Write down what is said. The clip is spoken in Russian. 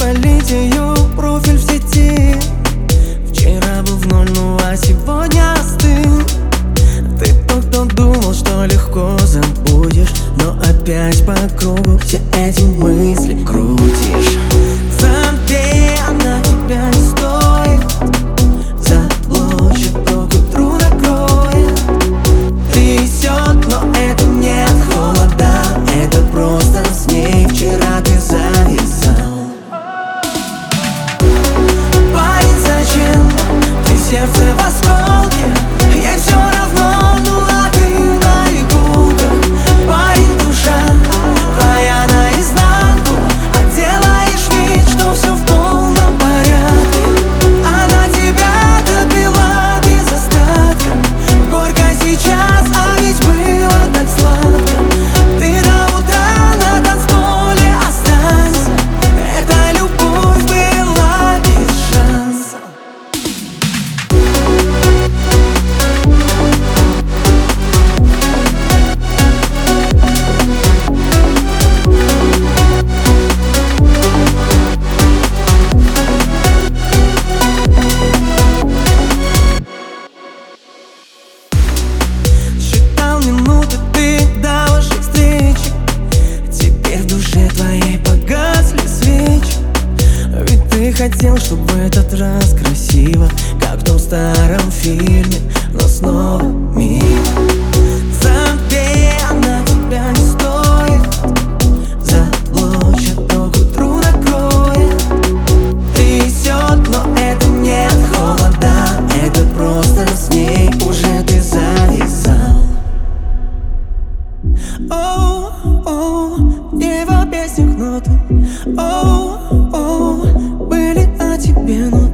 спалить ее профиль в сети. Вчера был в ноль, ну а сегодня остыл. Ты тот, кто думал, что легко забудешь, но опять по кругу все эти мысли крутишь. Забей, она тебя не стоит, заблочит, то к утру накроет. Трясет, но это не от холода, это просто с ней вчера ты завязал. Парень, зачем ты сердце в осколке? Ей все равно, ну а ты на игрушках. Парень, душа твоя наизнанку, а делаешь вид, что все в полном порядке. Она тебя допила без остатка. Горько сейчас, а ведь было так сладко. Ты до утра на танцполе останься. Эта любовь была без шанса. Считал минуты ты до вашей встречи. Теперь в душе твоей погасли свечи. Ведь ты хотел, чтобы в этот раз красиво, как в том старом фильме, но снова мимо. Забей, она тебя не стоит, заблочит, то к утру накроет. Трясет, но это не от холода, это просто с ней уже ты завязал. Оу, не в песнях ноты, оу, были о тебе ноты.